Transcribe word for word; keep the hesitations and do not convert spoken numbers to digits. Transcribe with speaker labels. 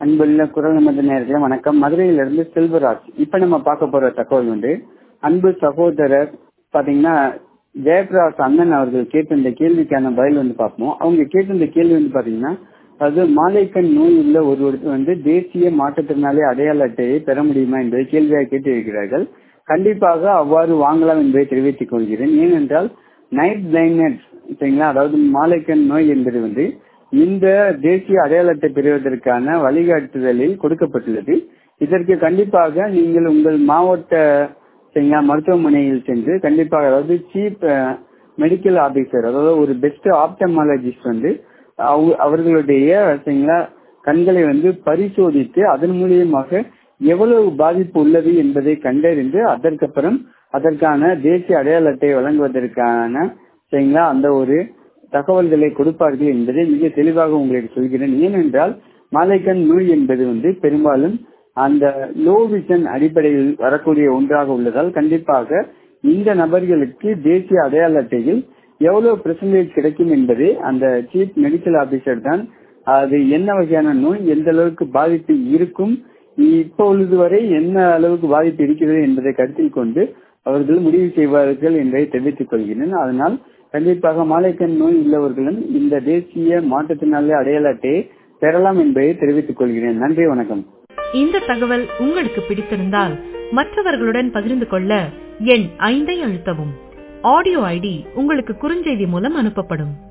Speaker 1: அன்புள்ள குரல் நமது நேயர்களே வணக்கம். மதுரையிலிருந்து செல்வராஜ். இப்ப நம்ம பார்க்க போற தகவல் வந்து அன்பு சகோதரர் பாத்தீங்கன்னா ஜெயபிரகாஷ் அண்ணன் அவர்கள் கேட்டிருந்த கேள்விக்கான பதில் வந்து பார்ப்போம். அவங்க கேட்டிருந்த கேள்வி வந்து பாத்தீங்கன்னா, அதாவது மாலைக்கண் நோய் உள்ள ஒருவருக்கு வந்து தேசிய மாற்றுத்திறனாளி அடையாள அட்டையை பெற முடியுமா என்பதை கேள்வியாக கேட்டிருக்கிறார்கள். கண்டிப்பாக அவ்வாறு வாங்கலாம் என்பதை தெரிவித்துக் கொள்கிறேன். ஏனென்றால் நைட் பிளைண்ட்னஸ் சரிங்களா, அதாவது மாலைக்கண் நோய் என்பது வந்து இந்த தேசிய அடையாள அட்டை பெறுவதற்கான வழிகாட்டுதலில் கொடுக்கப்பட்டுள்ளது. இதற்கு கண்டிப்பாக நீங்கள் உங்கள் மாவட்ட சரிங்களா மருத்துவமனையில் சென்று கண்டிப்பாக, அதாவது சீப் மெடிக்கல் ஆபீசர், அதாவது ஒரு பெஸ்ட் ஆப்டமாலஜிஸ்ட் வந்து அவர்களுடைய சரிங்களா கண்களை வந்து பரிசோதித்து அதன் மூலியமாக எவ்வளவு பாதிப்பு உள்ளது என்பதை கண்டறிந்து அதற்கப்புறம் அதற்கான தேசிய அடையாள அட்டையை வழங்குவதற்கான சரிங்களா அந்த ஒரு தகவல்களை கொடுப்பார்கள் என்பதை மிக தெளிவாக உங்களுக்கு சொல்கிறேன். ஏனென்றால் மாலைக்கண் நோய் என்பது வந்து பெரும்பாலும் அந்த லோ விஷன் அடிப்படையில் வரக்கூடிய ஒன்றாக உள்ளதால் கண்டிப்பாக இந்த நபர்களுக்கு தேசிய அடையாள அட்டையில் எவ்வளவு பெர்சன்டேஜ் கிடைக்கும் என்பதை அந்த சீஃப் மெடிக்கல் ஆபீசர் தான் அது என்ன வகையான நோய், எந்த அளவுக்கு பாதிப்பு இருக்கும், இப்பொழுது வரை என்ன அளவுக்கு பாதிப்பு இருக்கிறது என்பதை கருத்தில் கொண்டு அவர்கள் முடிவு செய்வார்கள் என்பதை தெரிவித்துக் கொள்கிறேன். அதனால் கண்டிப்பாக மாலைக்கண் நோய் உள்ளவர்களும் இந்த தேசிய மாற்றுத்திறனாளி அடையாள அட்டையை பெறலாம் என்பதை தெரிவித்துக் கொள்கிறேன். நன்றி, வணக்கம்.
Speaker 2: இந்த தகவல் உங்களுக்கு பிடித்திருந்தால் மற்றவர்களுடன் பகிர்ந்து கொள்ள எண் ஐந்தை அழுத்தவும். ஆடியோ ஐடி உங்களுக்கு குறுஞ்செய்தி மூலம் அனுப்பப்படும்.